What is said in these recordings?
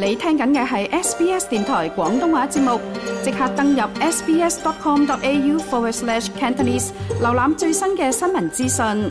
你聽緊嘅係 SBS 電台廣東話節目，即刻登入 sbs.com.au/Cantonese 瀏覽最新嘅新聞資訊。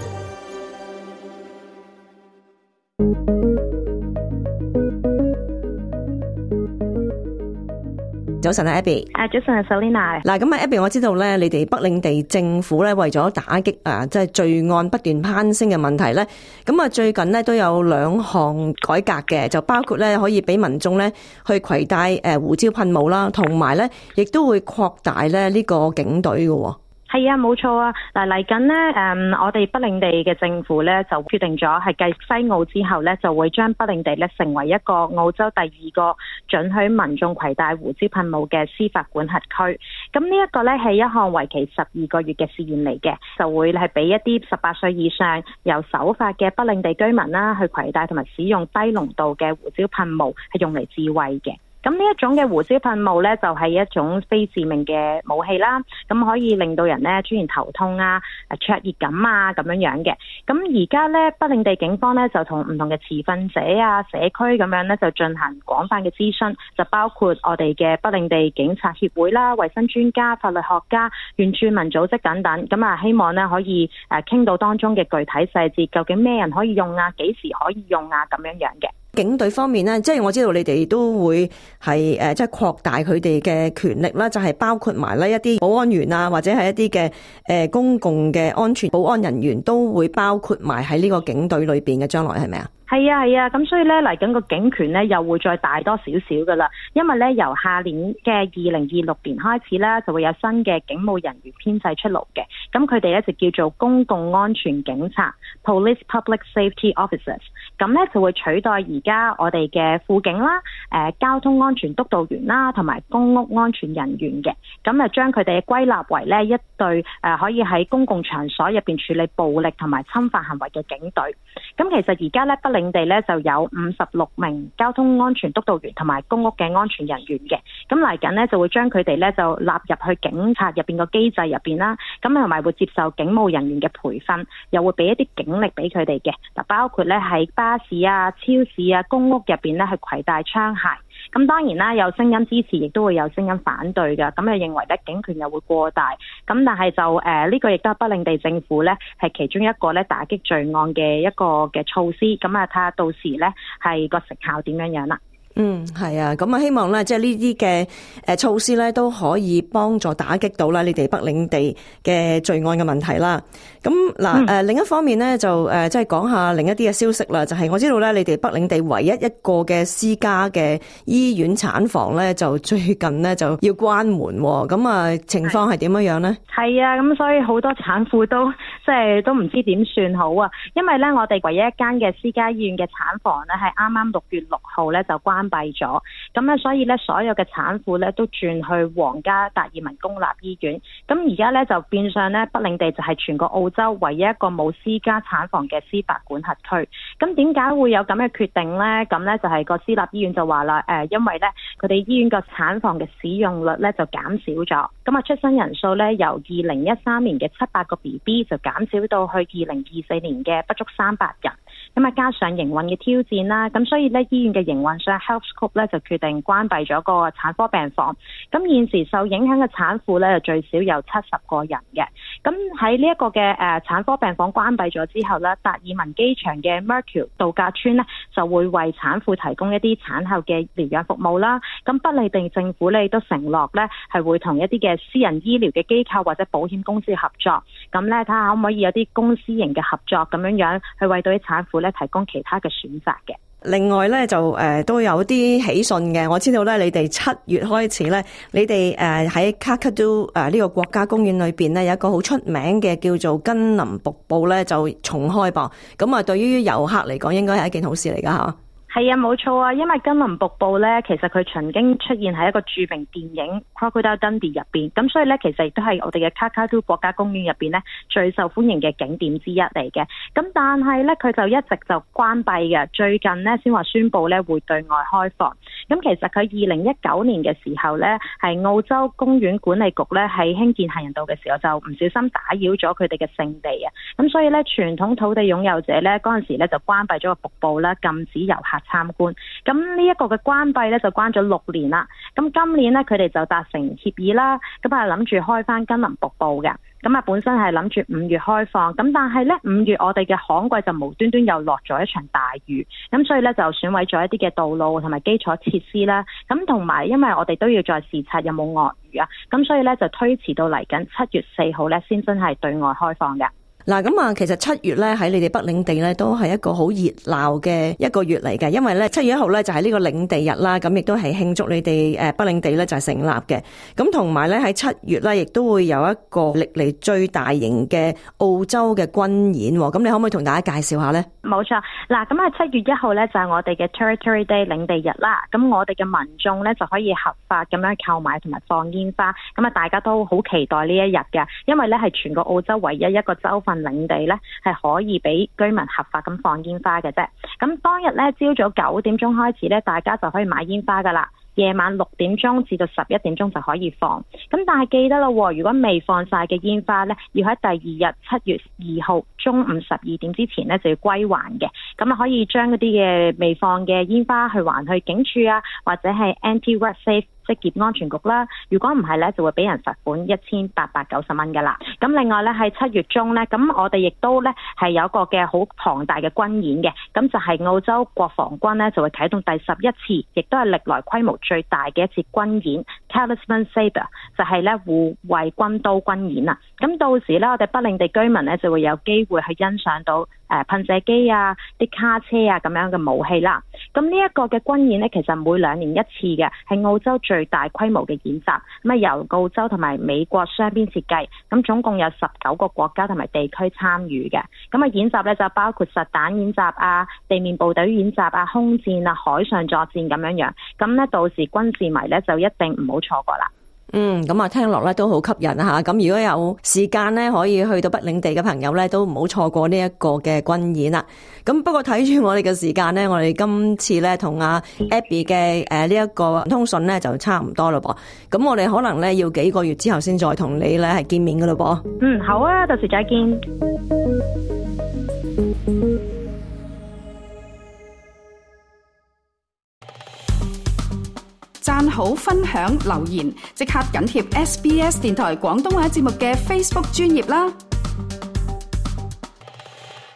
早晨啊 Abby。 早晨啊 Selina。 嗱，咁啊 Abby， 我知道咧，你哋北領地政府咧為咗打擊即係罪案不斷攀升嘅問題咧，咁啊最近咧都有兩項改革嘅，就包括咧可以俾民眾咧去攜帶胡椒噴霧啦，同埋咧亦都會擴大咧呢個警隊嘅。 係啊，冇錯啊！嗱，嚟緊呢，我哋北領地嘅政府咧就決定咗，係繼西澳之後咧，就會將北領地咧成為一個澳洲第二個准許民眾攜帶胡椒噴霧嘅司法管轄區。咁呢一個咧係一項為期12個月嘅試驗嚟嘅，就會係俾一啲18歲以上有守法嘅北領地居民啦，去攜帶同埋使用低濃度嘅胡椒噴霧，係用嚟自衛嘅。咁呢一種嘅胡椒噴霧咧，就係一種非致命嘅武器啦。咁可以令到人咧出現頭痛啊、灼熱感啊咁樣嘅。咁而家咧，北領地警方咧就同唔同嘅持份者啊、社區咁樣咧就進行廣泛嘅諮詢，就包括我哋嘅北領地警察協會啦、衛生專家、法律學家、原住民組織等等。咁啊，希望咧可以傾到當中嘅具體細節，究竟咩人可以用啊、幾時可以用啊咁樣嘅。 警隊方面咧，即係我知道你哋都會係即係擴大佢哋嘅權力啦，就係包括埋咧一啲保安員啊，或者係一啲嘅公共嘅安全保安人員都會包括埋喺呢個警隊裏邊嘅，將來係咪啊？ 係啊，咁所以咧嚟緊個警權咧又會再大多少少噶啦，因為咧由下年嘅2026年開始咧就會有新嘅警務人員編制出爐嘅，咁佢哋咧就叫做公共安全警察 Police Public Safety Officers， 咁咧就會取代而家我哋嘅輔警啦、交通安全督導員啦同埋公屋安全人員嘅，咁啊將佢哋歸納為咧一隊可以喺公共場所入邊處理暴力同埋侵犯行為嘅警隊。咁其實而家咧北領地咧就有56名交通安全督導員同埋公屋嘅安全人員嘅，咁嚟緊咧就會將佢哋咧就納入去警察入邊個機制入邊啦，咁同埋會接受警務人員嘅培訓，又會俾一啲警力俾佢哋嘅，嗱包括咧喺巴士啊、超市啊、公屋入邊咧係攜帶槍械。咁當然啦，有聲音支持，亦都會有聲音反對嘅。咁就認為咧警權又會過大。咁但係就呢個亦都係北領地政府咧係其中一個咧打擊罪案嘅一個嘅措施。咁啊睇下到時咧係個成效點樣啦。 係啊，咁啊希望咧，即係呢啲嘅措施咧，都可以幫助打擊到啦你哋北領地嘅罪案嘅問題啦。咁嗱，另一方面咧，就即係講下另一啲嘅消息啦。就係我知道咧，你哋北領地唯一一個嘅私家嘅醫院產房咧，就最近咧就要關門。咁啊，情況係點樣咧？ 係啊，咁所以好多產婦都即係都唔知點算好啊。因為咧，我哋唯一一間嘅私家醫院嘅產房咧，係啱啱6月6號咧就關閉咗，咁咧所以咧所有嘅產婦咧都轉去皇家達爾文公立醫院，咁而家咧就變相咧北領地就係全個澳洲唯一一個冇私家產房嘅司法管轄區。咁點解會有咁嘅決定咧？咁咧就係個私立醫院就話啦，因為咧佢哋醫院個產房嘅使用率咧就減少咗，咁啊出生人數咧由2013年嘅700個 BB 就減少到去2024年嘅不足300人，咁啊加上營運嘅挑戰啦，咁所以咧醫院嘅營運商Healthscope 咧就決定關閉咗個產科病房，咁現時受影響嘅產婦咧就最少有70個人嘅。咁喺呢一個嘅產科病房關閉咗之後咧，達爾文機場嘅 Mercure 度假村咧就會為產婦提供一啲產後嘅療養服務啦。咁北領地政府咧亦都承諾咧係會同一啲嘅私人醫療嘅機構或者保險公司合作，咁咧睇下可唔可以有啲公私營嘅合作咁樣去為到啲產婦咧提供其他嘅選擇嘅。 另外咧就都有啲喜訊嘅，我知道咧你哋7月開始咧，你哋喺 Kakadu 呢個國家公園裏邊咧有一個好出名嘅叫做根林瀑布咧就重開噃，咁啊對於遊客嚟講應該係一件好事嚟噶吓。 係啊，冇錯啊，因為根林瀑布咧，其實佢曾經出現喺一個著名電影 Crocodile Dundee 入邊，咁所以咧其實亦都係我哋嘅 Kakadu 國家公園入邊咧最受歡迎嘅景點之一嚟嘅。咁但係咧佢就一直就關閉嘅，最近咧先話宣布咧會對外開放。咁其實佢2019年嘅時候咧，係澳洲公園管理局咧喺興建行人道嘅時候就唔小心打擾咗佢哋嘅聖地啊。咁所以咧傳統土地擁有者咧嗰陣時咧就關閉咗個瀑布啦，禁止遊客參觀。咁呢一個嘅關閉咧就關咗6年啦。咁今年咧佢哋就達成協議啦，咁係諗住開翻吉林瀑布嘅。咁啊，本身係諗住5月開放，咁但係咧5月我哋嘅旱季就無端端又落咗一場大雨，咁所以咧就損毀咗一啲嘅道路同埋基礎設施啦。咁同埋因為我哋都要再視察有冇鱷魚啊，咁所以咧就推遲到嚟緊7月4號咧先真係對外開放嘅。 嗱，咁啊，其實7月咧喺你哋北領地咧都係一個好熱鬧嘅一個月嚟嘅，因為咧7月1號咧就係呢個領地日啦，咁亦都係慶祝你哋北領地咧就係成立嘅。咁同埋咧喺7月咧亦都會有一個歷嚟最大型嘅澳洲嘅軍演，咁你可唔可以同大家介紹下咧？ 冇錯，嗱，咁啊7月1號咧就係我哋嘅 Territory Day 領地日啦。咁我哋嘅民眾咧就可以合法咁樣購買同埋放煙花，咁啊大家都好期待呢一日嘅，因為咧係全個澳洲唯一一個州份領地咧係可以俾居民合法咁放煙花嘅啫。咁當日咧朝早9點鐘開始咧，大家就可以買煙花噶啦。夜晚6點鐘至到11點鐘就可以放。咁但係記得啦，如果未放晒嘅煙花咧，要喺第二日7月2號中午12點之前咧就要歸還嘅。咁啊可以將嗰啲嘅未放嘅煙花去還去警署啊，或者係 Anti-Road Safe職業安全局啦。如果唔係咧，就會俾人罰款1890蚊噶啦。咁另外咧喺7月中咧，咁我哋亦都咧係有一個嘅好龐大嘅軍演嘅。咁就係澳洲國防軍咧就會啟動第11次，亦都係歷來規模最大嘅一次軍演 Talisman Sabre， 就係咧護衛軍刀軍演啊。咁到時咧我哋北領地居民咧就會有機會去欣賞到噴射機啊、啲卡車啊咁樣嘅武器啦。咁呢一個嘅軍演咧，其實每2年一次嘅，係澳洲最大規模嘅演習。咁啊由澳洲同埋美國雙邊設計，咁總共有19個國家同埋地區參與嘅。咁啊演習咧就包括實彈演習啊、地面部隊演習啊、空戰啊、海上作戰咁樣樣。咁咧到時軍事迷咧就一定唔好錯過啦。 咁啊聽落咧都好吸引啊！咁如果有時間咧，可以去到北領地嘅朋友咧，都唔好錯過呢一個嘅軍演啦。咁不過睇住我哋嘅時間咧，我哋今次咧同阿 Abby 嘅呢一個通訊咧就差唔多咯噃。咁我哋可能咧要幾個月之後先再同你咧係見面噶咯噃。 好啊，到時再見。 讚好、分享、留言，即刻緊貼SBS 電台廣東話節目嘅 Facebook 專頁啦！